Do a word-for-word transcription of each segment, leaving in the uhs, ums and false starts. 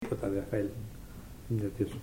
τίποτα δεν θέλει να θυμιατίσουμε.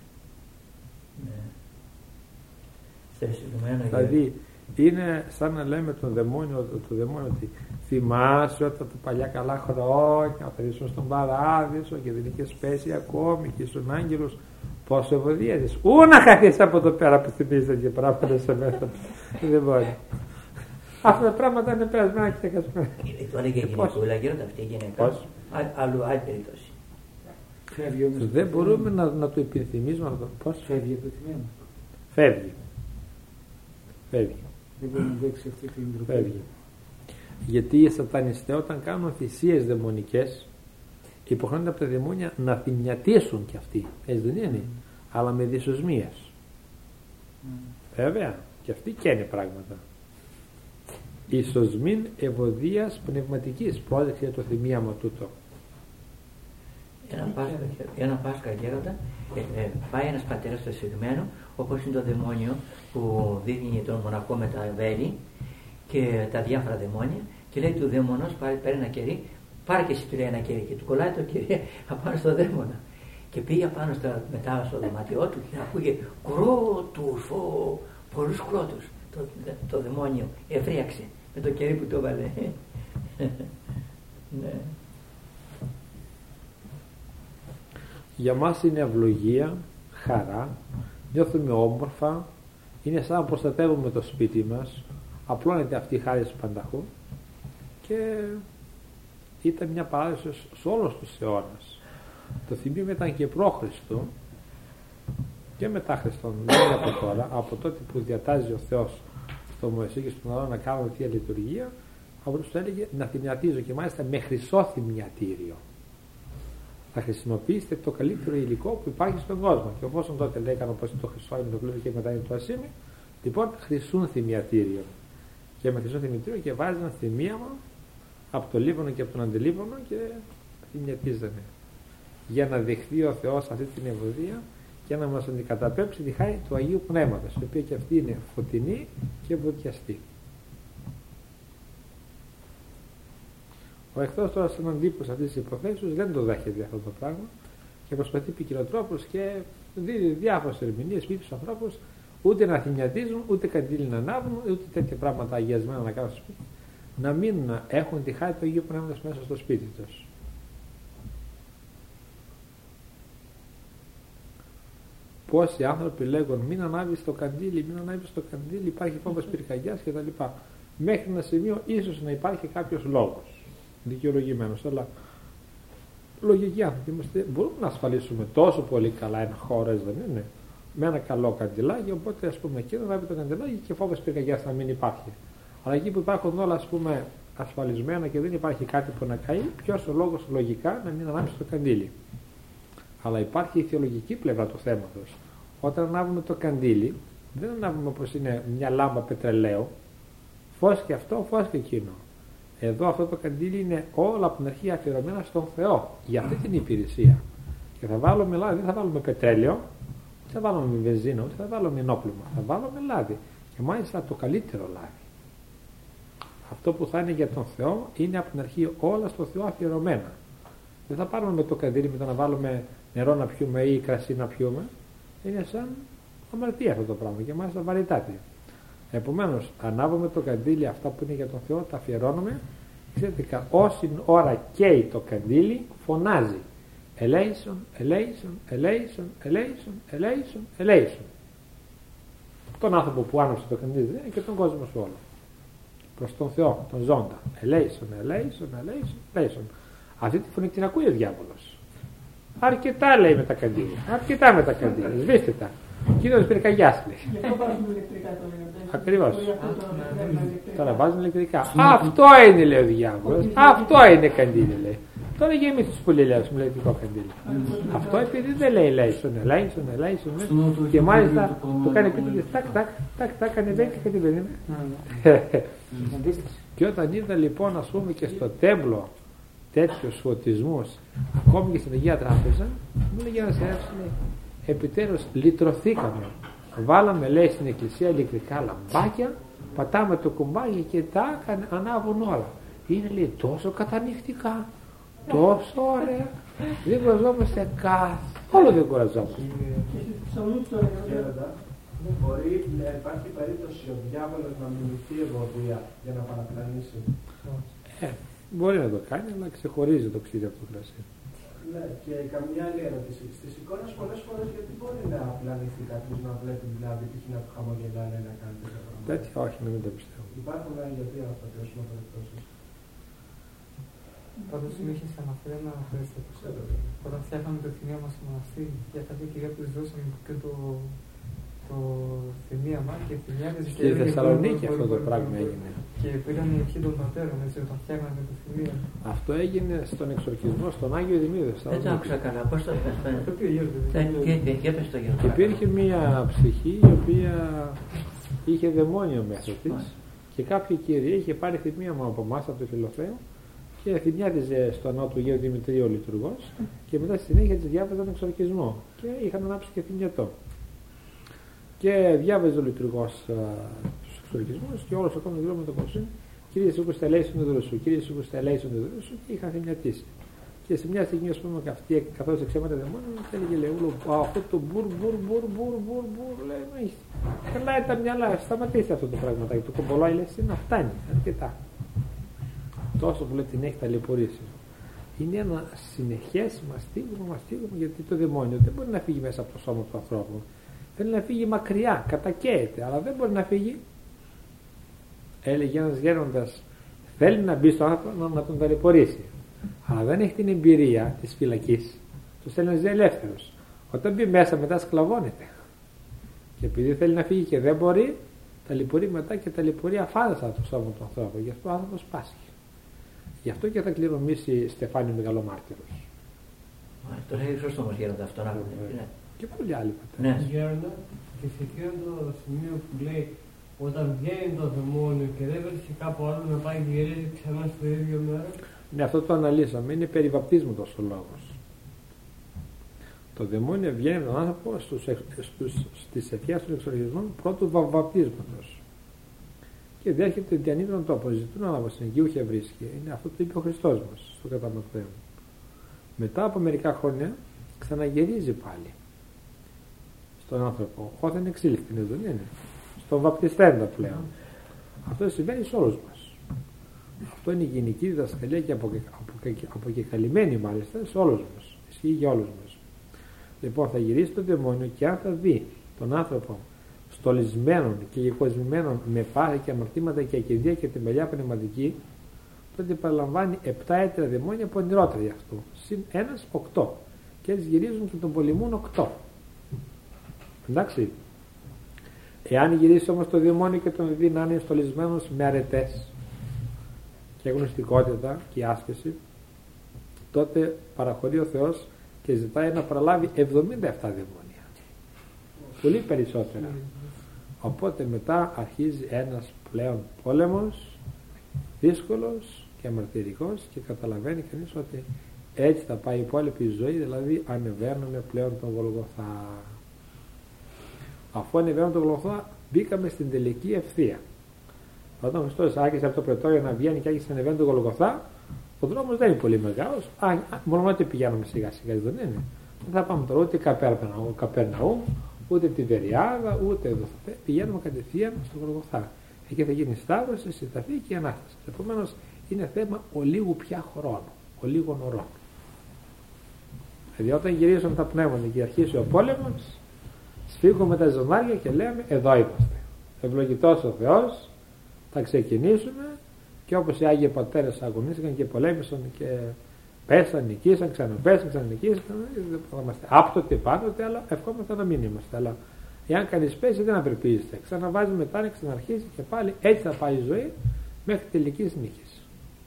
Ναι. Δηλαδή είναι σαν να λέμε τον δαιμόνιο, το δαιμόνιο ότι θυμάσαι όταν τα παλιά καλά χρόνια θα ήσουν στον παράδεισο και δεν είχες πέσει ακόμη και ήσουν άγγελος, πόσο ευωδίαζες. Ού να χαθείς από το πέρα που θυμίζεις τέτοια πράγματα σε μέσα. Δεν μπορεί. Αυτά τα πράγματα είναι περασμένα και ξεχασμένα. Τώρα και γυναικούλα, γέροντα αυτή η γυναίκα. Αλλού, άλλη περίπτωση. Δεν μπορούμε να, να το επιθυμίσουμε αυτό. Πώς φεύγει από το θυμμένο. Φεύγει. Φεύγει. Δεν μπορεί να δείξει αυτή την ντροπή. Φεύγει. Γιατί οι σατανιστές όταν κάνουν θυσίες δαιμονικές υποχρεώνται από τα δαιμόνια να θυμιατίσουν κι αυτοί. Έτσι δεν είναι. Mm. Αλλά με δυσοσμίες. Mm. Βέβαια. Και αυτοί καίνε πράγματα. Ισοσμήν ευωδίας πνευματικής. Πρόσεξε το θυμίαμα τούτο. Ένα Πάσχα, ένα Πάσχα γέροντα, ε, ε, πάει ένας πατέρας στο σφιγμένο, όπως είναι το δαιμόνιο που δείχνει τον μοναχό με τα βέλη και τα διάφορα δαιμόνια, και λέει του δαίμονος, πάρε, πάρε ένα κερί, πάρε και εσύ, του λέει, ένα κερί, και του κολλάει το κερί απάνω στο δαίμονα. Και πήγε πάνω στα, μετά στο δωμάτιό του και ακούγε κρότους, φω, πολλούς κρότους. Το, το δαιμόνιο ευρίαξε με το κερί που το έβαλε. Ναι. Για μας είναι ευλογία, χαρά, νιώθουμε όμορφα, είναι σαν να προστατεύουμε το σπίτι μας, απλώνεται αυτή η χάρη του Πανταχού και ήταν μια παράδοση σε όλους τους αιώνας. Το θυμίουμε ήταν και προ-Χριστού και μετά Χριστόν, δεν είναι από τώρα, από τότε που διατάζει ο Θεός στο Μωυσή και στον Αρών να κάνουμε Θεία Λειτουργία, από τους του έλεγε να θυμιατίζω και μάλιστα με χρυσό θυμιατήριο. Θα χρησιμοποιήσετε το καλύτερο υλικό που υπάρχει στον κόσμο. Και όπως τότε λέγανε πως το χρυσό είναι το κλούβι και μετά είναι το ασίμι, λοιπόν χρυσούν θυμιατήριο. Και με χρυσό θυμιατήριο και βάζαν θυμίαμα από το Λίβανο και από τον Αντιλίβανο και θυμιατίζανε. Για να δεχθεί ο Θεός αυτή την ευωδία και να μας αντικαταπέψει τη χάρη του Αγίου Πνεύματος, η οποία και αυτή είναι φωτεινή και ευωδιαστή. Ο εχθρός τώρα σαν αντίπος αυτής της υποθέσεως δεν το δέχεται αυτό το πράγμα και προσπαθεί ποικιλοτρόπως και δίνει διάφορες ερμηνείες πει τους ανθρώπους ούτε να θυμιατίζουν, ούτε καντήλι να ανάβουν, ούτε τέτοια πράγματα αγιασμένα να κάνουν στο σπίτι, να μην έχουν τη χάρη του Αγίου Πνεύματος μέσα στο σπίτι τους. Πόσοι άνθρωποι λέγουν μην ανάβεις το καντήλι, μην ανάβεις το καντήλι, υπάρχει φόβος πυρκαγιάς κτλ. Μέχρι ένα σημείο ίσως να υπάρχει κάποιος λόγος δικαιολογημένος, αλλά λογικοί άνθρωποι είμαστε, μπορούμε να ασφαλίσουμε τόσο πολύ καλά ένα χώρο, δεν είναι, με ένα καλό καντιλάκι, οπότε ας πούμε εκεί να ανάβει το καντιλάκι και φόβος πυρκαγιάς να μην υπάρχει. Αλλά εκεί που υπάρχουν όλα ας πούμε ασφαλισμένα και δεν υπάρχει κάτι που να καεί, ποιος ο λόγος λογικά να μην ανάψει το καντήλι. Αλλά υπάρχει η θεολογική πλευρά του θέματος. Όταν ανάβουμε το καντήλι, δεν ανάβουμε όπως είναι μια λάμπα πετρελαίου, φως και αυτό, φως και εκείνο. Εδώ αυτό το καντήλι είναι όλα από την αρχή αφιερωμένα στον Θεό για αυτή την υπηρεσία. Και θα βάλουμε λάδι, δεν θα βάλουμε πετρέλαιο, ούτε θα βάλουμε βενζίνο, ούτε θα βάλουμε ενόπλημα. Θα βάλουμε λάδι. Και μάλιστα το καλύτερο λάδι. Αυτό που θα είναι για τον Θεό είναι από την αρχή όλα στο Θεό αφιερωμένα. Δεν θα πάρουμε με το καντήλι μετά να βάλουμε νερό να πιούμε ή κρασί να πιούμε. Είναι σαν αμαρτία αυτό το πράγμα και μάλιστα βαρυτάτη. Επομένως, ανάβουμε το καντήλι, αυτά που είναι για τον Θεό, τα αφιερώνουμε. Ξέρετε, όση ώρα καίει το καντήλι, φωνάζει elation, elation, elation, elation, elation, elation. Τον άνθρωπο που άναψε το καντήλι δεν είναι και τον κόσμο σου όλο. Προς τον Θεό, τον ζώντα. Elation, elation, elation, elation. Αυτή τη φωνή την ακούει ο διάβολος. Αρκετά λέει με τα καντήλια. Αρκετά με τα καντήλια. Σβήστε τα. Κύριος πυρκαγιάς λέει. Γι' αυτό βάζουν ηλεκτρικά τώρα. Ακριβώς. Τώρα βάζουν ηλεκτρικά. Αυτό είναι λέει ο διάβολος. Αυτό είναι καντήλι λέει. Τώρα γεμίσει τους πολυλαίους με ηλεκτρικό καντήλι. Αυτό επειδή δεν λέει ελέησον, ελέησον, ελέησον. Και μάλιστα το κάνει επίτηδες τάκ, τάκ, τάκ, τάκ, ανεβαίνει και κάτι δεν είναι. Και όταν είδα λοιπόν ας πούμε και στο τέμπλο τέτοιους φωτισμούς, ακόμη και στην Αγία Τράπεζα, μου λέει για να σε έρθει, λέει, επιτέλους λυτρωθήκαμε. Βάλαμε, λέει, στην εκκλησία ηλεκτρικά λαμπάκια, πατάμε το κουμπάκι και τα ανάβουν όλα. Είναι, λέει, τόσο κατανοητικά. τόσο ωραία. Δεν κουραζόμαστε καθόλου, δεν κουραζόμαστε. Δεν μπορεί να υπάρχει περίπτωση ο διάβολος να μιμηθεί ευωδία για να παραπλανήσει. Ε, μπορεί να το κάνει, αλλά ξεχωρίζει το ξύδι από το κρασί. Ναι, και καμιά άλλη ερώτηση. Στις εικόνες πολλές φορές γιατί μπορεί να πλανηθεί κάποιος να βλέπει δηλαδή π.χ. να του χαμογελάνε ή να κάνει τέτοια πράγματα. Τέτοια όχι, να μην το πιστεύω. Υπάρχουν γιατί να το πιάσουμε περιπτώσεις. Πάντως μου είχες αναφέρει ένα περιστατικό. Όταν φτιάχναμε το θυμία μας στο μοναστήρι, για κάποια κυρία που της δώσαμε και το, το θυμίαμα και θυμιάδες. Στη Θεσσαλονίκη αυτό το πράγμα έγινε. Και πήραν η ευχή των πατέρων, έτσι, όταν φτιάχναμε το θυμία. Αυτό έγινε στον εξορκισμό, στον Άγιο Δημήτριο. Δεν το άκουσα καλά. Πώς το είπες? Το οποίο γέροντα. Για πες το γέροντα. Υπήρχε μια ψυχή η οποία είχε δαιμόνιο μέσα της και κάποια κυρία είχε πάρει θυμίαμα από εμάς, από το Φιλοθέο, και θυμιάτιζε στο ναό του Αγίου Δημητρίου ο λειτουργός και μετά στη συνέχεια της διάβαζε τον εξορκισμό και είχαν ανάψει και θυμιατό. Και διάβαζε ο λειτουργός τους εξορκισμούς και όλος ο κόσμος γύρω με τον κόσμο. Κύριε Σούκουστα, ελέησον το δούλο σου, κύριε Σούκουστα, ελέησον το δούλο σου, και είχαν θυμιατίσει. Και σε μια στιγμή, α πούμε, και αυτή καθώς εξέματα δαιμόνια, και έλεγε Λεούλου, αυτό το μπουρ, μπουρ, μπουρ, μπουρ, μπουρ, μπουρ, λέει, χαλάει τα μυαλά, σταματήστε αυτό το πράγματάκι. Το κομπολόι λέει, να φτάνει, αρκετά. Τόσο που λέει την έχει ταλαιπωρήσει. Είναι ένα συνεχές μαστίγωμα, μαστίγωμα, γιατί το δαιμόνιο δεν μπορεί να φύγει μέσα από το σώμα του ανθρώπου. Θέλει να φύγει μακριά, κατακαίεται, αλλά δεν μπορεί να φύγει. Έλεγε ένας γέροντας, θέλει να μπει στον άνθρωπο να τον ταλαιπωρήσει, αλλά δεν έχει την εμπειρία της φυλακής. Του θέλει να ζει ελεύθερος. Όταν μπει μέσα, μετά σκλαβώνεται. Και επειδή θέλει να φύγει και δεν μπορεί, ταλαιπωρεί μετά και ταλαιπωρεί αφάνταστα το σώμα του ανθρώπου. Γι' αυτό ο άνθρωπος πάσχει. Γι' αυτό και θα κληρονομήσει Στεφάνιο Μεγαλομάρτυρος. Το λέει σωστό όμως γέροντα αυτό να ναι. Και πολλοί άλλοι πατέρες. Ναι. Γέροντα, και σε εκείνο το σημείο που λέει όταν βγαίνει το δαιμόνιο και δεν βρίσκει κάπου άλλο να πάει και γυρίζει ξανά στο ίδιο μέρο. Ναι, αυτό το αναλύσαμε. Είναι περί βαπτίσματος ο λόγος. Το δαιμόνιο βγαίνει από τον άνθρωπο στους, στους, στις ευχές των εξορκισμών πρώτου βαπτίσματος. Και δέχεται διανύδρον τόπο. Ζητούν αναβοσυνεγγύου και βρίσκει. Είναι αυτό που είπε ο Χριστός μας στο κατά Ματθαίου. Μετά από μερικά χρόνια ξαναγυρίζει πάλι στον άνθρωπο. Όταν εξήλθεν, δεν είναι. Στον βαπτιστέντα πλέον. Αυτό συμβαίνει σε όλους μας. Αυτό είναι η γενική διδασκαλία και αποκεκαλυμμένη μάλιστα σε όλους μας. Ισχύει για όλους μας. Λοιπόν, θα γυρίσει το δαιμόνιο και αν θα δει τον άνθρωπο στολισμένων και γεκοσμημένων με πάθη και αμαρτήματα και ακιδεία και τεμπελιά πνευματική, τότε παραλαμβάνει επτά έτερα δαιμόνια που ονειρότερα γι' αυτό. Συν ένας, οκτώ. Και έτσι γυρίζουν και τον πολεμούν οκτώ. Εντάξει. Εάν γυρίσει όμως το δαιμόνιο και τον δει να είναι στολισμένος με αρετές και γνωστικότητα και άσκηση, τότε παραχωρεί ο Θεός και ζητάει να παραλάβει εβδομήντα επτά δαιμόνια. Πολύ περισσότερα. Οπότε μετά αρχίζει ένας πλέον πόλεμος δύσκολος και αμαρτυρικός και καταλαβαίνει κανείς ότι έτσι θα πάει η υπόλοιπη ζωή, δηλαδή ανεβαίνουμε πλέον τον Γολγοθά. Αφού ανεβαίνουμε τον Γολγοθά μπήκαμε στην τελική ευθεία. Όταν ο Χριστός άρχισε από το πρετόριο να βγαίνει και άρχισε να ανεβαίνει τον Γολγοθά, ο δρόμος δεν είναι πολύ μεγάλος, μόνο ότι πηγαίνουμε σιγά σιγά, δεν είναι. Δεν θα πάμε τώρα ούτε Καπερναούμ, ούτε τη Βεριάδα, ούτε εδώ. Πηγαίνουμε κατευθείαν στον Γολγοθά. Εκεί θα γίνει σταύρωση, συνταφή και ανάσταση. Επομένως είναι θέμα ολίγου πια χρόνου, ολίγων ωρών. Δηλαδή όταν γυρίζουν τα πνεύματα και αρχίσει ο πόλεμος, σφίγγουμε τα ζωνάρια και λέμε εδώ είμαστε. Ευλογητός ο Θεός, θα ξεκινήσουμε και όπως οι Άγιοι Πατέρες αγωνίστηκαν και πολέμησαν και πέσαν, νικήσαν, ξαναπέσαν, ξανανικήσαν, δεν θα είμαστε άπτωτοι πάντοτε, αλλά ευχόμαστε να μην είμαστε. Αλλά εάν κανείς πέσει δεν απελπίζεται. Ξαναβάζει μετά, ξαναρχίζει και πάλι έτσι θα πάει η ζωή μέχρι τελικής νίκης.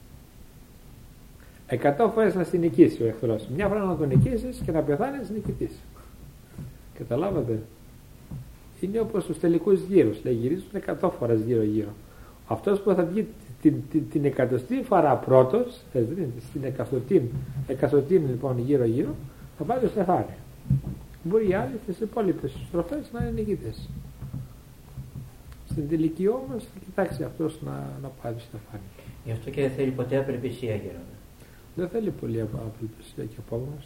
Εκατό φορές να συνικήσει ο εχθρός. Μια φορά να τον νικήσεις και να πεθάνεις νικητής. Καταλάβατε. Είναι όπως στους τελικούς γύρους. Λέει γυρίζουν εκατό φορές γύρω-γύρω. Αυτός που θα βγει την, την, την εκατοστή φορά πρώτος, στην εκαστοτήν, εκαστοτήν λοιπόν γύρω-γύρω, θα πάει το στεφάνι. Μπορεί οι άλλοι στις υπόλοιπες στροφές να είναι νικητές. Στην τελική όμως θα κοιτάξει αυτός να, να πάει το στεφάνι. Γι' αυτό και δεν θέλει ποτέ απελπισία, γέροντα. Δεν θέλει πολύ απελπισία και απόγνωση.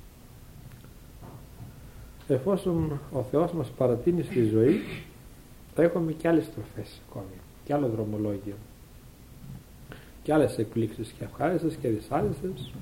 Εφόσον ο Θεός μας παρατείνει στη ζωή, θα έχουμε και άλλες τροφές ακόμη, και άλλο δρομολόγιο, και άλλες εκπλήξεις και ευχάριστες και δυσάρεστες.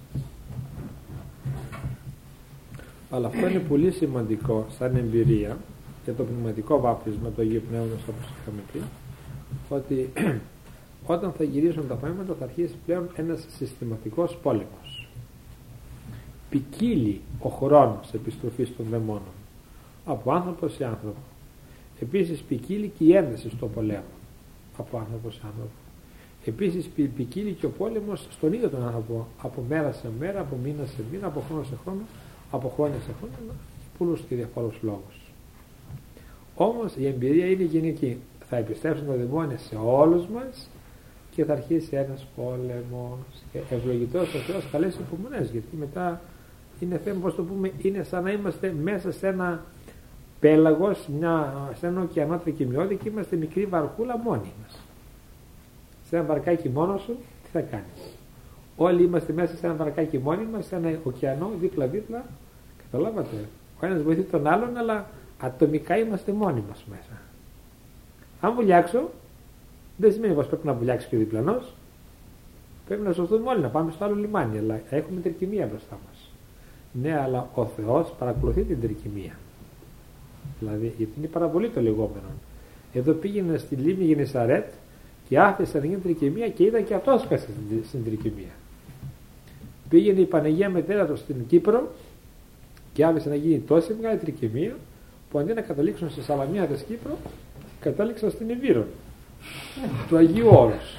Αλλά αυτό είναι πολύ σημαντικό σαν εμπειρία για το πνευματικό βάπτισμα του Αγίου Πνεύματος, όπως είχαμε πει, ότι όταν θα γυρίσουν τα πράγματα θα αρχίσει πλέον ένας συστηματικός πόλεμος. Ποικίλει ο χρόνος επιστροφής των δαιμόνων από άνθρωπο σε άνθρωπο. Επίσης ποικίλει και η ένταση στον πολέμο από άνθρωπο σε άνθρωπο. Επίσης ποικίλει και ο πόλεμος στον ίδιο τον άνθρωπο, από μέρα σε μέρα, από μήνα σε μήνα, από χρόνο σε χρόνο, από χρόνια σε χρόνια, πολλούς και διαφορούς λόγους. Όμως η εμπειρία είναι γενική. Θα επιστρέψουν τα δαιμόνια σε όλους μας και θα αρχίσει ένας πόλεμος. Και ευλογητός ο Θεός καλέσει υπομονές, γιατί μετά είναι θέμα, πώς το πούμε, είναι σαν να είμαστε μέσα σε ένα πέλαγος, μια, σε ένα ωκεανό τρικυμιώδη και είμαστε μικρή βαρκούλα μόνοι μας. Σε ένα βαρκάκι μόνος σου, τι θα κάνεις? Όλοι είμαστε μέσα σε ένα βαρκάκι μόνοι μας, σε ένα ωκεανό δίπλα-δίπλα. Καταλάβατε? Ο ένας βοηθεί τον άλλον, αλλά ατομικά είμαστε μόνοι μας μέσα. Αν βουλιάξω, δεν σημαίνει πως πρέπει να βουλιάξει και ο διπλανός. Πρέπει να σωθούμε όλοι, να πάμε στο άλλο λιμάνι, αλλά έχουμε τρικυμία μπροστά μας. Ναι, αλλά ο Θεός παρακολουθεί την τρικυμία. Δηλαδή, γιατί είναι παραβολή το λεγόμενο. Εδώ πήγαινε στη λίμνη Γενεσαρέτ και άφησε να γίνει τρικυμία και είδα και αυτός πέσε στην τρικυμία. Πήγαινε η Παναγία Μετέρα του στην Κύπρο και άφησε να γίνει τόση μεγάλη τρικυμία που αντί να καταλήξουν στη Σαλαμία της Κύπρου, κατάληξαν στην Εβύρο του Αγίου Όρους.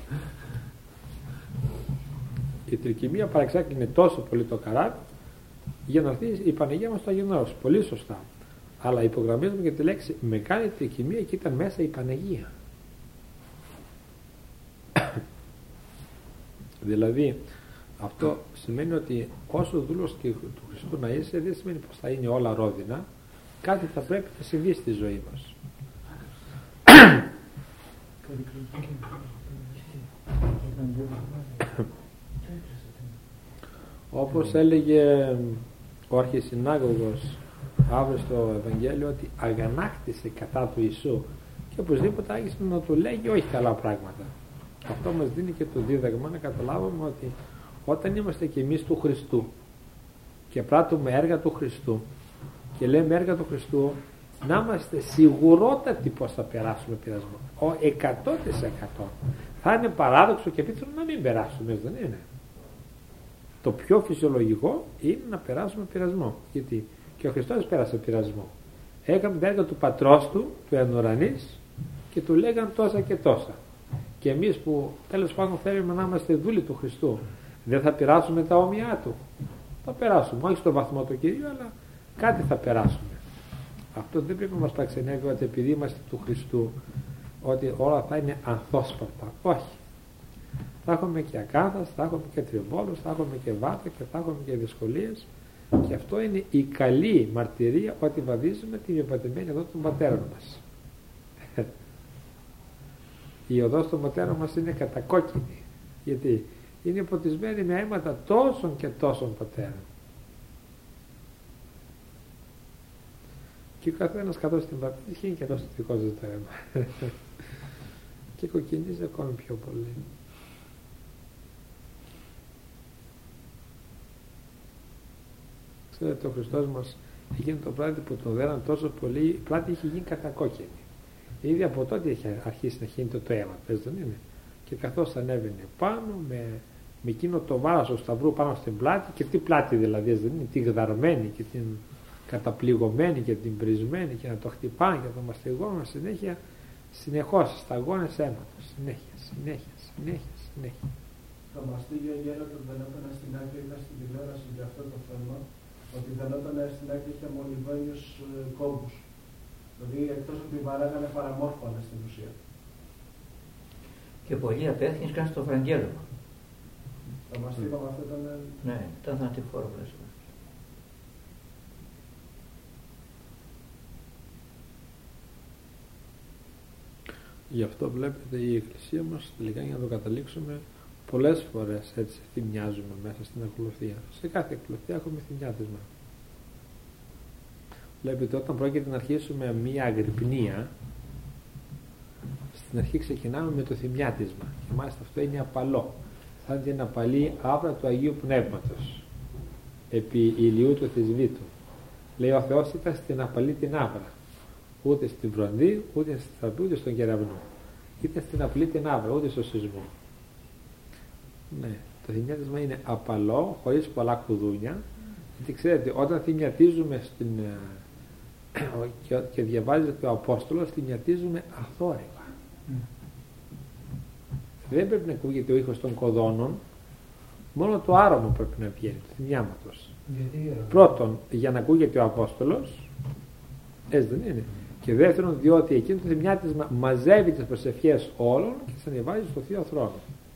Η τρικυμία παραξάκλεινε τόσο πολύ το καράβι για να έρθει η Παναγία μας στο Αγίου Όρους. Πολύ σωστά. Αλλά υπογραμμίζουμε για τη λέξη μεγάλη τρικυμία και ήταν μέσα η Παναγία. Δηλαδή αυτό σημαίνει ότι όσο δούλος του Χριστού να είσαι, δεν σημαίνει πως θα είναι όλα ρόδινα. Κάτι θα πρέπει να συμβεί στη ζωή μας. Όπως έλεγε ο αρχισυνάγωγος αύριο στο Ευαγγέλιο, ότι αγανάκτησε κατά του Ιησού και οπωσδήποτε άρχισε να του λέγει όχι καλά πράγματα. Αυτό μας δίνει και το δίδαγμα να καταλάβουμε ότι όταν είμαστε και εμείς του Χριστού και πράττουμε έργα του Χριστού και λέμε έργα του Χριστού, να είμαστε σιγουρότατοι πως θα περάσουμε πειρασμό. Ο εκατό τοις εκατό. Θα είναι παράδοξο και επίθυνο να μην περάσουμε, δεν είναι? Το πιο φυσιολογικό είναι να περάσουμε πειρασμό. Γιατί και ο Χριστός πέρασε πειρασμό. Έκανε τα έργα του πατρός του, του εν ουρανής, και του λέγαν τόσα και τόσα. Και εμείς που τέλος πάντων θέλουμε να είμαστε δούλοι του Χριστού, δεν θα περάσουμε τα όμοιά του? Θα περάσουμε, όχι στον βαθμό του Κυρίου, αλλά κάτι θα περάσουμε. Αυτό δεν πρέπει να μας πραξενεύει ότι επειδή είμαστε του Χριστού, ότι όλα θα είναι ανθόσπαρτα. Όχι. Θα έχουμε και ακάθας, θα έχουμε και τριβόλους, θα έχουμε και βάτα και θα έχουμε και δυσκολίες. Και αυτό είναι η καλή μαρτυρία ότι βαδίζουμε την υπατημένη οδό των πατέρων μας. Η οδός των πατέρων μας είναι κατακόκκινη. Γιατί είναι ποτισμένη με αίματα τόσων και τόσων πατέρων. Και ο καθένας καθώς την πατέρα έχει και αυτό το δικό του το αίμα. Και κοκκινίζει ακόμη πιο πολύ. Ξέρετε, ο Χριστός μας εκείνο το βράδυ που τον δέραν τόσο πολύ, η πλάτη είχε γίνει κατακόκκινη. Ήδη από τότε είχε αρχίσει να χύνεται το αίμα, πες δεν είναι? Και καθώς ανέβαινε πάνω με, με εκείνο το βάρος του σταυρού πάνω στην πλάτη, και τι πλάτη δηλαδή, δεν είναι? Τη γδαρμένη και την καταπληγωμένη και την πρισμένη, και να το χτυπάνε και να το μαστιγώνουν συνέχεια, συνεχώς σταγόνες αίματος, συνέχεια, συνέχεια, συνέχεια, συνέχεια. Το μαστίγιο γέροντα δεν έφτανε στην άκρη, είδα στην τηλεόραση για αυτό το θέμα, ότι δεν έφτανε στην άκρη είχε μολυβένιους ε, κόμπους. Δηλαδή εκτός ότι βαράγανε παραμόρφωνα στην ουσία. Και πολλοί απέθυνες καν στο Ευαγγέλιο. Το μαστίγιο αυτό ήταν... Ναι, ήταν θανατηφόρο πλαίσιο. Γι' αυτό βλέπετε η Εκκλησία μας, τελικά για να το καταλήξουμε, Πολλές φορές έτσι θυμιάζουμε μέσα στην ακολουθία. Σε κάθε ακολουθία έχουμε θυμιάτισμα. Βλέπετε, όταν πρόκειται να αρχίσουμε μία αγρυπνία, στην αρχή ξεκινάμε με το θυμιάτισμα. Και μάλιστα αυτό είναι απαλό. Θα είναι την απαλή άβρα του Αγίου Πνεύματος επί ηλιού του θεσβήτου. Λέει, ο Θεός ήταν στην απαλή την άβρα. Ούτε στην βροντή, ούτε στην θαπή, ούτε στον κεραυνό. Ήταν στην απλή την άβρα, ούτε στο σεισμό. Ναι, το θυμιάτισμα είναι απαλό, χωρίς πολλά κουδούνια. Γιατί ξέρετε, όταν θυμιατίζουμε στην, και, και διαβάζεται ο Απόστολος, θυμιατίζουμε αθόρυβα. Mm. Δεν πρέπει να ακούγεται ο ήχος των κοδώνων, μόνο το άρωμα πρέπει να βγαίνει, του θυμιάματος. Γιατί, Πρώτον, για να ακούγεται ο Απόστολος, έτσι δεν είναι. Και δεύτερον, διότι εκείνο το θυμιάτισμα μαζεύει τις προσευχές όλων και τις ανεβάζει στο Θείο Θρόνο.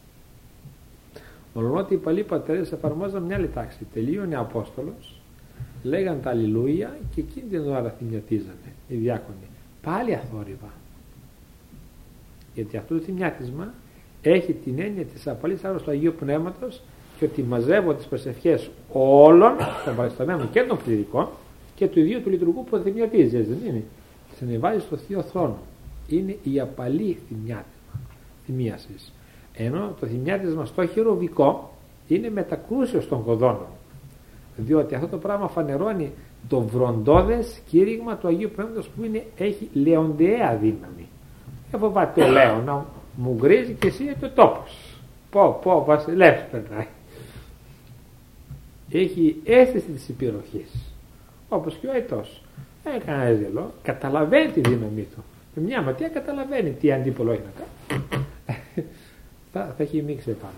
Μόνο ότι οι παλιοί πατέρες εφαρμόζαν μια άλλη τάξη. Τελείωνε ο Απόστολος, λέγαν τα αλληλούια και εκείνη την ώρα θυμιατίζανε οι διάκονοι. Πάλι αθόρυβα. Γιατί αυτό το θυμιάτισμα έχει την έννοια της απαλής άβρας του Αγίου Πνεύματος και ότι μαζεύω τις προσευχές όλων των παρισταμένων και των κληρικών και του ιδίου του λειτουργού που θυμιατίζει, έτσι δεν είναι. Τις ανεβάζει στο Θείο Θρόνο. Είναι η απαλή θυμιάτισμα, θυμίασης. Ενώ το θυμιάτισμα στο χειροβικό είναι μετακρούσεως των κοδώνων. Διότι αυτό το πράγμα φανερώνει το βροντώδες κήρυγμα του Αγίου Πνεύματος που είναι, έχει λεοντιαία δύναμη. Δεν φοβάται το λέω να μου γκρίζει και εσύ είναι το τόπος. Πω, πω, βασιλεύς περνάει. Έχει αίσθηση της υπηροχής. Όπως και ο αητός. Έκανε ένα ζελό, καταλαβαίνει τη δύναμή του. Με μια ματιά καταλαβαίνει τι αντίπολο έχει να κάνει. θα, θα έχει μίξει επάνω.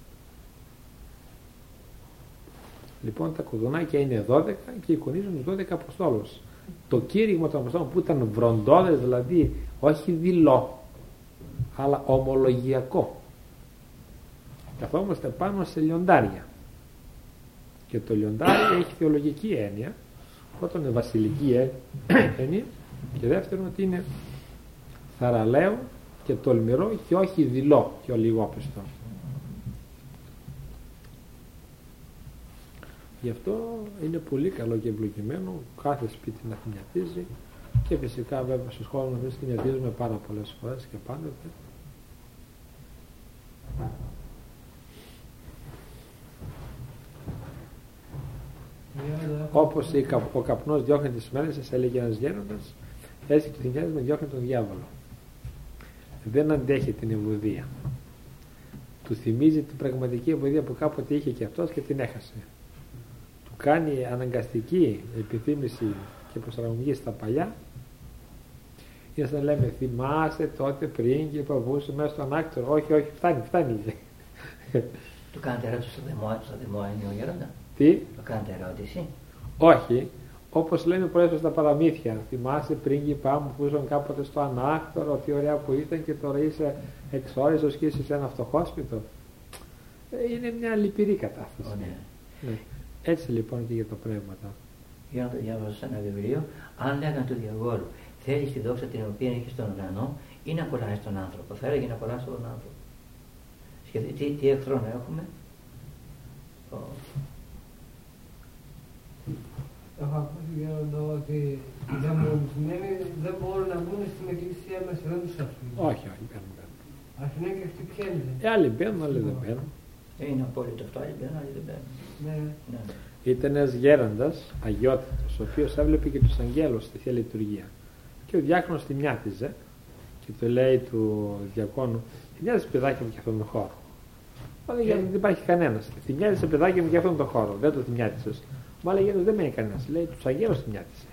Λοιπόν, τα κουδουνάκια είναι δώδεκα και εικονίζουν τους δώδεκα Αποστόλους. Το κήρυγμα των Αποστόλων που ήταν βροντώδες, δηλαδή όχι δειλό, αλλά ομολογιακό. Καθόμαστε πάνω σε λιοντάρια. Και το λιοντάρι έχει θεολογική έννοια. Πρώτον είναι βασιλική έννοια και δεύτερον ότι είναι θαραλέο και τολμηρό και όχι δειλό και ολιγόπιστο. Γι' αυτό είναι πολύ καλό και ευλογημένο κάθε σπίτι να θυμιατίζει και φυσικά βέβαια στους χώρους μας θυμιατίζουμε πάρα πολλές φορές και πάντοτε. Όπως ο καπνός διώχνει τις μέρες, έλεγε ένας γέροντας, έτσι το θυμιάτισμα διώχνει τον διάβολο. Δεν αντέχει την ευωδία. Του θυμίζει την πραγματική ευωδία που κάποτε είχε και αυτός και την έχασε. Του κάνει αναγκαστική επιθύμηση και προσαρμογή στα παλιά. Είναι σαν να λέμε, θυμάσαι τότε πριν και παβούσε μέσα στον άκτορο. Όχι, όχι, φτάνει, φτάνει. Του κάνετε ερώτηση στο δαιμόνιο γέροντα. Τι? Το κάνετε ερώτηση. Όχι. Όπως λέμε πολλές φορές στα παραμύθια. Θυμάσαι πρίγκιπά μου που ήσουν κάποτε στο ανάκτορο, τι ωραία που ήταν και τώρα είσαι εξόριστος και είσαι σε ένα φτωχόσπιτο. Είναι μια λυπηρή κατάσταση. Oh, ναι. Ναι. Έτσι λοιπόν και για τα πνεύματα. Για να το διάβαζα σε ένα βιβλίο, αν λέγανε του διαβόλου, θέλεις τη δόξα την οποία έχει στον ουρανό ή να κολλάει τον άνθρωπο. Θα έλεγε να κολλάει τον άνθρωπο. Σκεφτείτε τι, τι εχθρό να έχουμε. Oh. Έχω ακούσει γέροντα ότι οι δαιμονισμένοι δεν μπορούν να μπουν στην εκκλησία μέσα, δεν τους αφήνουν. Όχι, όχι, μπαίνουν, μπαίνουν. Ας είναι και αυτοί πιέντε. Οι άλλοι μπαίνουν, άλλοι δεν μπαίνουν. Είναι απόλυτο αυτό, άλλοι μπαίνουν, άλλοι δεν μπαίνουν. Ναι. Ναι. Ήταν ένας γέροντας, αγιότητος, ο οποίος έβλεπε και τους αγγέλους στη Θεία Λειτουργία. Και ο διάκονος τη μοιάτιζε και του λέει του διακόνου, θυμιάζει παιδάκι μου και αυτόν τον χώρο. Μα λέει, δεν υπάρχει κανένας. Θυμιάζει παιδάκι μου και αυτόν τον χώρο, δεν το θυμιάτισες. Μα λέει, δεν μένει κανένας. Λέει, τους αγγέλους θυμιάτισε.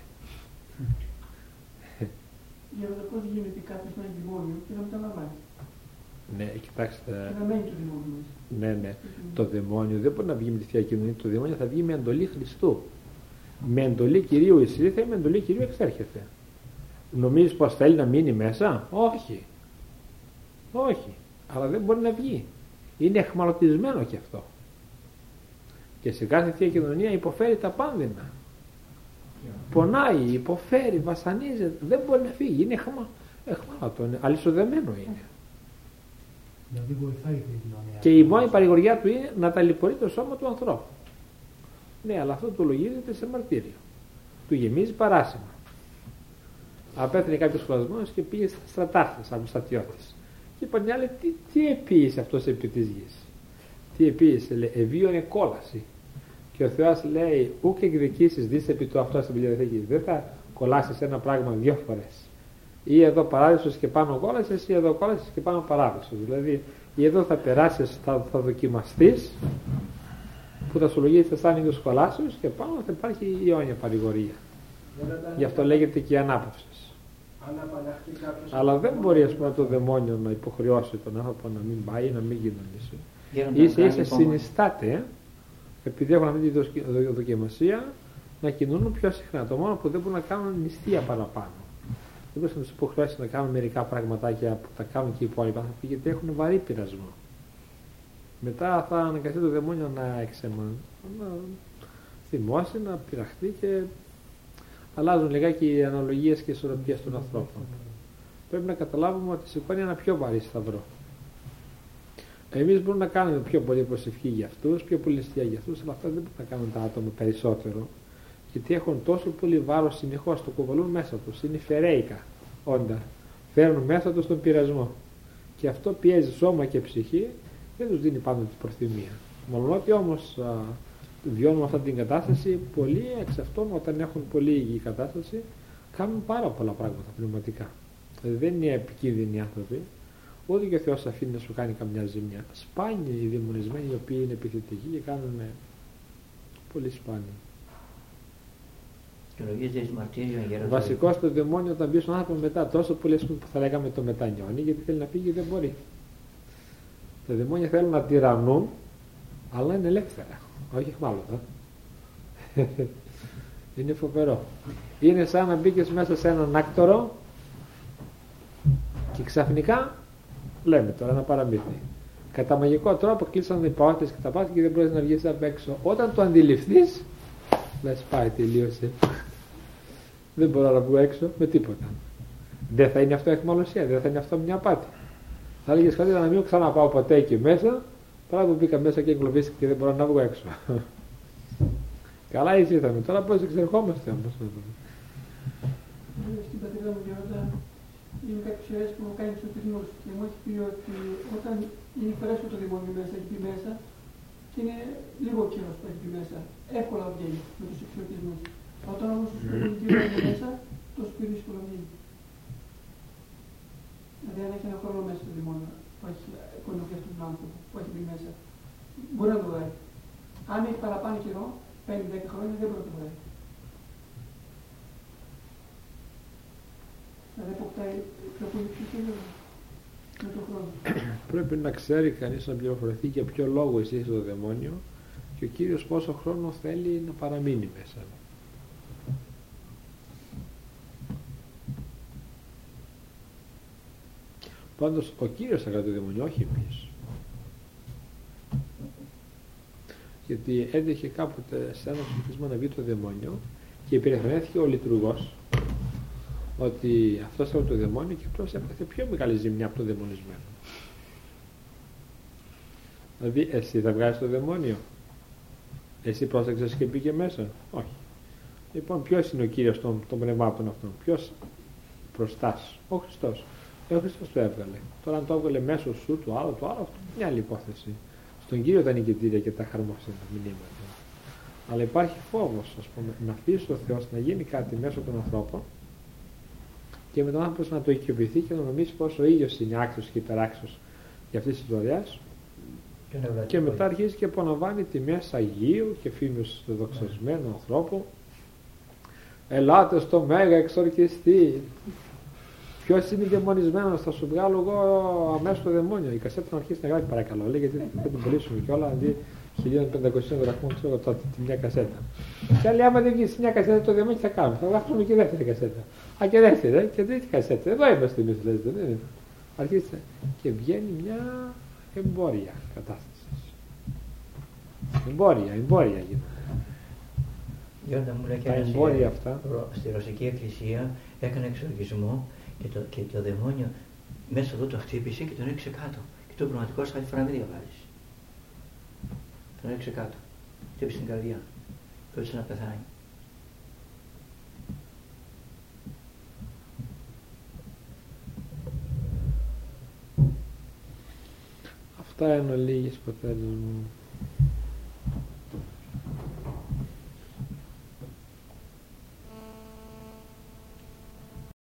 Για να πώς γίνεται κάποιος να έχει δαιμόνιο και να μην τα λαμβάνει. Ναι, κοιτάξτε. Και να μένει το δαιμόνιο. Ναι, ναι. Mm-hmm. Το δαιμόνιο δεν μπορεί να βγει με τη Θεία Κοινωνία. Το δαιμόνιο θα βγει με εντολή Χριστού. Με εντολή Κυρίου εισήλθε ή με εντολή Κυρίου εξέρχεται. Νομίζεις πως θέλει να μείνει μέσα? Όχι. Όχι. Αλλά δεν μπορεί να βγει. Είναι εχμαλωτισμένο κι αυτό. Και σε κάθε Θεία Κοινωνία υποφέρει τα πάνδυνα. Yeah. Πονάει, υποφέρει, βασανίζεται. Δεν μπορεί να φύγει. Είναι εχμα... εχμάλωτο, αλυσοδεμένο είναι. Δηλαδή βοηθάει την κοινωνία. Και η μόνη παρηγοριά του είναι να ταλαιπωρεί το σώμα του ανθρώπου. Ναι, αλλά αυτό του λογίζεται σε μαρτύριο. Του γεμίζει παράσημα. Απέθανε κάποιο χωρισμό και πήγε στα στρατάρχε από στρατιώτε. Και είπαν οι άλλοι, τι, τι επίησε αυτό επί τη γη. Τι επίησε, λέει, ευίωνε κόλαση. Και ο Θεός λέει, ούκ εκδικήσεις δεις επί του αυτό στην Παλιά Διαθήκη. Δεν θα κολλάσεις ένα πράγμα δύο φορές. Ή εδώ παράδεισος και πάνω κόλασες, ή εδώ κόλασες και πάνω παράδεισος. Δηλαδή, ή εδώ θα περάσεις, θα, θα δοκιμαστείς, που θα σου λογίζεται σαν είδος κολάσεως, και πάνω θα υπάρχει η αιώνια παρηγορία. Γι' αυτό λέγεται και η ανάπαυση. Αλλά δεν μπορεί, ας πούμε, το δαιμόνιο να υποχρεώσει τον άνθρωπο να μην πάει, να μην κοινωνήσει. Ίσα ίσα συνιστάται, ε, επειδή έχουν αυτή τη δοκιμασία, να κινούν πιο συχνά. Το μόνο που δεν μπορούν να κάνουν νηστεία παραπάνω. Δεν μπορεί να του υποχρεώσει να κάνουν μερικά πραγματάκια που τα κάνουν και οι υπόλοιποι άνθρωποι, γιατί έχουν βαρύ πειρασμό. Μετά θα αναγκαστεί το δαιμόνιο να εξεμα... να θυμώσει, να πειραχτεί και αλλάζουν λιγάκι οι αναλογίες και οι ισορροπίες των ανθρώπων. Πρέπει να καταλάβουμε ότι σηκώνει ένα πιο βαρύ σταυρό. Εμείς μπορούμε να κάνουμε πιο πολύ προσευχή για αυτούς, πιο πολύ νηστεία για αυτούς, αλλά αυτά δεν μπορούν να κάνουν τα άτομα περισσότερο. Γιατί έχουν τόσο πολύ βάρος συνεχώς, το κουβαλούν μέσα τους, είναι φερέικα όντα. Φέρνουν μέσα τους τον πειρασμό. Και αυτό πιέζει σώμα και ψυχή, δεν τους δίνει πάντοτε την προθυμία. Μόνο ότι όμως α, βιώνουμε αυτή την κατάσταση, πολλοί εξ αυτών όταν έχουν πολύ υγιή κατάσταση, κάνουν πάρα πολλά πράγματα πνευματικά. Δηλαδή δεν είναι επικίνδυνοι άνθρωποι. Ούτε και ο Θεός αφήνει να σου κάνει καμιά ζημιά. Σπάνιοι οι δαιμονισμένοι οι οποίοι είναι επιθετικοί και κάνουν πολύ σπάνιοι. Βασικό στο δαιμόνιο όταν μπει στον άνθρωπο μετά, τόσο πολύ που θα λέγαμε το μετανιώνει, γιατί θέλει να φύγει και δεν μπορεί. Τα δαιμόνια θέλουν να τυραννούν, αλλά είναι ελεύθερα. Όχι εχμάλωτα. Είναι φοβερό. Είναι σαν να μπήκες μέσα σε έναν άκτορο και ξαφνικά λέμε τώρα ένα παραμύθι. Κατά μαγικό τρόπο κλείσαν οι πόρτες και τα πάτια και δεν μπορείς να βγεις απ' έξω. Όταν το αντιληφθείς, λες πάει, τελείωσε. Δεν μπορώ να βγω έξω με τίποτα. Δεν θα είναι αυτό αιχμαλωσία, δεν θα είναι αυτό μια απάτη. Θα έλεγες καλύτερα να μην ξαναπάω ποτέ εκεί μέσα, παρά που μπήκα μέσα και εγκλωβίστηκα και δεν μπορώ να βγω έξω. Καλά έτσι ήρθαμε. Τώρα πώς εξερχόμαστε όμως. Στην πατρίδα μου Γερόντα είναι κάποιες φορές που μου κάνει εξωτισμούς και μου έχει πει ότι όταν είναι φρέσκο το δαιμόνιο μέσα, έχει πει μέσα και είναι λίγο καιρός που έχει πει μέσα, εύκολα βγαίνει με τους εξωτισμούς. Όταν όμως το πολιτικό είναι μέσα, τόσο πιο δύσκολο βγαίνει. Δηλαδή αν έχει ένα χρόνο μέσα το δαιμόνιο που έχει κονοχές του άνθρωπο, που έχει πει μέσα, μπορεί να το βγάλει. Αν έχει παραπάνω καιρό, πέντε δέκα χρόνια δεν μπορεί να το βγάλει. Πρέπει να ξέρει κανείς να πληροφορηθεί για ποιο λόγο εισήχθη το δαιμόνιο και ο Κύριος πόσο χρόνο θέλει να παραμείνει μέσα. Πάντως ο Κύριος θα κάνει το δαιμόνιο, όχι εμείς. Γιατί έτυχε κάποτε σε ένα πληθυσμό να βγει το δαιμόνιο και υπερηφανέθηκε ο λειτουργός ότι αυτός έκανε το δαιμόνιο και αυτός έπαθε πιο μεγάλη ζημιά από το δαιμονισμένο. Δηλαδή εσύ θα βγάλεις το δαιμόνιο, εσύ πρόσεξες και πήγε μέσα, όχι. Λοιπόν, ποιος είναι ο Κύριος των, των πνευμάτων αυτών, ποιος προστάς, ο Χριστός. Ο Χριστός το έβγαλε. Τώρα αν το έβγαλε μέσω σου, του άλλου, του άλλου, αυτό είναι μια άλλη υπόθεση. Στον Κύριο τα νοικητήρια και τα χαρμόσυνα μηνύματα. Αλλά υπάρχει φόβος, ας πούμε, να αφήσει ο Θεός να γίνει κάτι μέσω των ανθρώπων και με τον άνθρωπο να το οικειοποιηθεί και να νομίσει πως ο ίδιος είναι άξιος και υπεράξιος για αυτής της δωρεάς και, και μετά αρχίζει και απολαμβάνει τιμές Αγίου και φήμους δοξασμένου ανθρώπου. Ελάτε στο μέγα εξορκιστή. Ποιος είναι δαιμονισμένος, θα σου βγάλω εγώ αμέσως το δαιμόνιο. Η κασέτα να αρχίσει να γράφει παρακαλώ, λέει, γιατί θα την πουλήσουμε κιόλα αντί χίλια πεντακόσια δραχμών, ξέρω τότε τη μια κασέτα. Και άλλοι, άμα δεν βγει μια κασέτα το δαιμόνιο, τι θα κάνουμε, θα γράψουμε και δεύτερη κασέτα. Α, και δεύτερη, και τρίτη κασέτα. Εδώ είμαστε εμείς, λέτε, δεν είναι. Αρχίστε. Και βγαίνει μια εμπόρια κατάσταση. Εμπόρια, εμπόρια γίνεται. Γιώντα μου λέει και ένας στη Ρωσική Εκκλησία έκανε εξοργισμό και το, και το δαιμόνιο μέσα εδώ το χτύπησε και τον έριξε κάτω. Και Και το πνευματικό σου άλλη φορά μην διαβάζεις. Τον έριξε κάτω. Χτύπησε στην καρδιά. Και ώστε να πεθάνει. Αυτά είναι ολίγες, πατέρες μου.